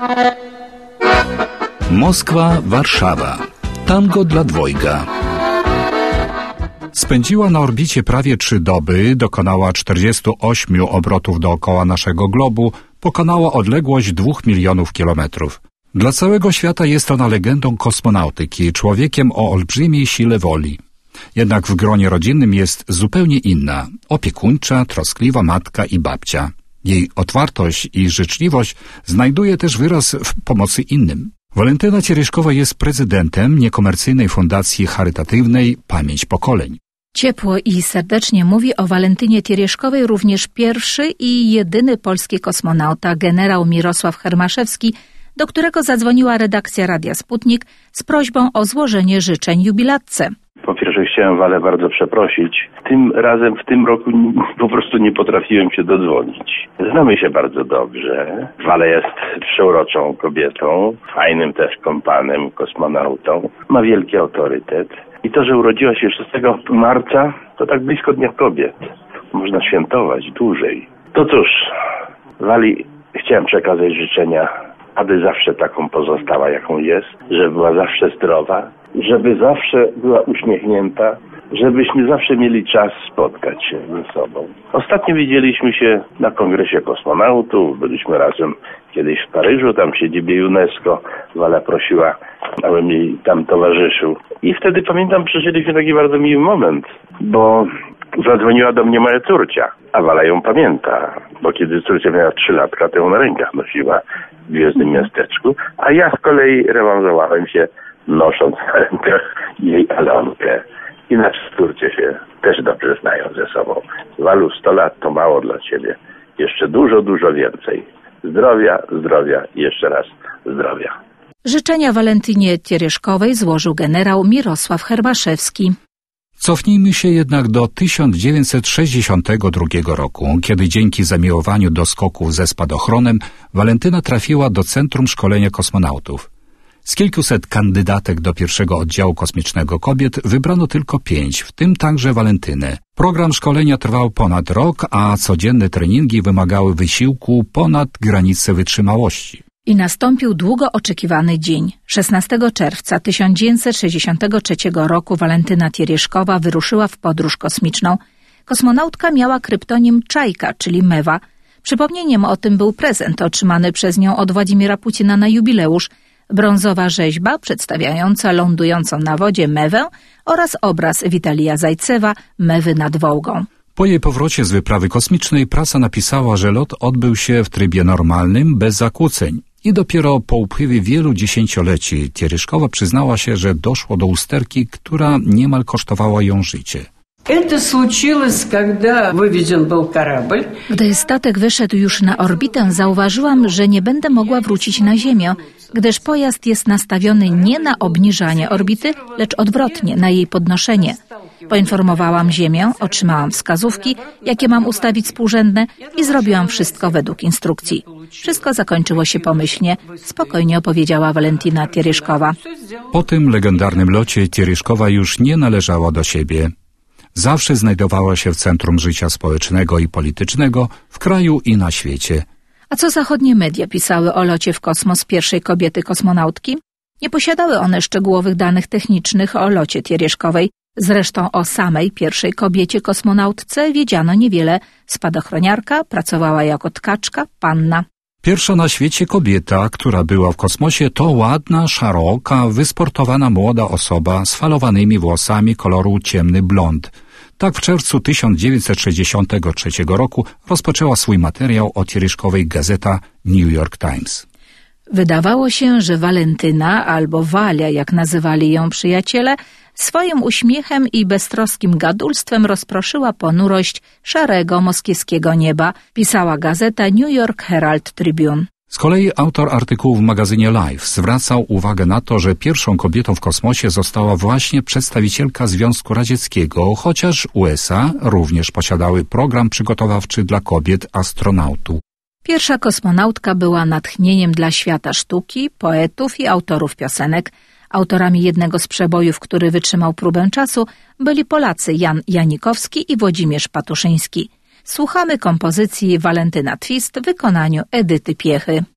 Moskwa, Warszawa. Tango dla dwojga. Spędziła na orbicie prawie 3 doby, dokonała 48 obrotów dookoła naszego globu, pokonała odległość 2 milionów kilometrów. Dla całego świata jest ona legendą kosmonautyki, człowiekiem o olbrzymiej sile woli. Jednak w gronie rodzinnym jest zupełnie inna, opiekuńcza, troskliwa matka i babcia. Jej otwartość i życzliwość znajduje też wyraz w pomocy innym. Walentyna Tieryszkowa jest prezydentem niekomercyjnej fundacji charytatywnej Pamięć Pokoleń. Ciepło i serdecznie mówi o Walentynie Tieryszkowej również pierwszy i jedyny polski kosmonauta, generał Mirosław Hermaszewski, do którego zadzwoniła redakcja Radia Sputnik z prośbą o złożenie życzeń jubilatce. Po pierwsze chciałem Walę bardzo przeprosić. Tym razem, w tym roku po prostu nie potrafiłem się dodzwonić. Znamy się bardzo dobrze. Wala jest przeuroczą kobietą, fajnym też kompanem, kosmonautą. Ma wielki autorytet. I to, że urodziła się 6 marca, to tak blisko Dnia Kobiet. Można świętować dłużej. To cóż, Wali chciałem przekazać życzenia, aby zawsze taką pozostała, jaką jest, żeby była zawsze zdrowa, żeby zawsze była uśmiechnięta, żebyśmy zawsze mieli czas spotkać się ze sobą. Ostatnio widzieliśmy się na kongresie kosmonautów, byliśmy razem kiedyś w Paryżu, tam siedzibie UNESCO. Wala prosiła, abym jej tam towarzyszył. I wtedy pamiętam, przeżyliśmy taki bardzo miły moment, bo zadzwoniła do mnie moja córcia, a Wala ją pamięta, bo kiedy córcia miała 3 latka, to ją na rękach nosiła w Gwiezdnym Miasteczku, a ja z kolei rewanżowałem się, nosząc na rękach jej Alonkę. I nasze córcie się też dobrze znają ze sobą. Walu, 100 lat to mało dla ciebie. Jeszcze dużo, dużo więcej. Zdrowia, zdrowia i jeszcze raz zdrowia. Życzenia Walentynie Tieryszkowej złożył generał Mirosław Hermaszewski. Cofnijmy się jednak do 1962 roku, kiedy dzięki zamiłowaniu do skoków ze spadochronem Walentyna trafiła do Centrum Szkolenia Kosmonautów. Z kilkuset kandydatek do pierwszego oddziału kosmicznego kobiet wybrano tylko 5, w tym także Walentynę. Program szkolenia trwał ponad rok, a codzienne treningi wymagały wysiłku ponad granicę wytrzymałości. I nastąpił długo oczekiwany dzień. 16 czerwca 1963 roku Walentyna Tieryszkowa wyruszyła w podróż kosmiczną. Kosmonautka miała kryptonim Czajka, czyli Mewa. Przypomnieniem o tym był prezent otrzymany przez nią od Władimira Putina na jubileusz, brązowa rzeźba przedstawiająca lądującą na wodzie Mewę oraz obraz Witalija Zajcewa Mewy nad Wołgą. Po jej powrocie z wyprawy kosmicznej prasa napisała, że lot odbył się w trybie normalnym, bez zakłóceń. I dopiero po upływie wielu dziesięcioleci Tieryszkowa przyznała się, że doszło do usterki, która niemal kosztowała ją życie. Gdy statek wyszedł już na orbitę, zauważyłam, że nie będę mogła wrócić na Ziemię, gdyż pojazd jest nastawiony nie na obniżanie orbity, lecz odwrotnie, na jej podnoszenie. Poinformowałam Ziemię, otrzymałam wskazówki, jakie mam ustawić współrzędne i zrobiłam wszystko według instrukcji. Wszystko zakończyło się pomyślnie, spokojnie opowiedziała Walentyna Tieryszkowa. Po tym legendarnym locie Tieryszkowa już nie należała do siebie. Zawsze znajdowała się w centrum życia społecznego i politycznego w kraju i na świecie. A co zachodnie media pisały o locie w kosmos pierwszej kobiety kosmonautki? Nie posiadały one szczegółowych danych technicznych o locie Tieryszkowej. Zresztą o samej pierwszej kobiecie kosmonautce wiedziano niewiele. Spadochroniarka, pracowała jako tkaczka, panna. Pierwsza na świecie kobieta, która była w kosmosie, to ładna, szeroka, wysportowana młoda osoba z falowanymi włosami koloru ciemny blond. Tak w czerwcu 1963 roku rozpoczęła swój materiał o Tieryszkowej gazeta New York Times. Wydawało się, że Walentyna, albo Walia, jak nazywali ją przyjaciele, swoim uśmiechem i beztroskim gadulstwem rozproszyła ponurość szarego moskiewskiego nieba, pisała gazeta New York Herald Tribune. Z kolei autor artykułu w magazynie Life zwracał uwagę na to, że pierwszą kobietą w kosmosie została właśnie przedstawicielka Związku Radzieckiego, chociaż USA również posiadały program przygotowawczy dla kobiet astronautów. Pierwsza kosmonautka była natchnieniem dla świata sztuki, poetów i autorów piosenek. Autorami jednego z przebojów, który wytrzymał próbę czasu, byli Polacy Jan Janikowski i Włodzimierz Patuszyński. Słuchamy kompozycji Walentyna Twist w wykonaniu Edyty Piechy.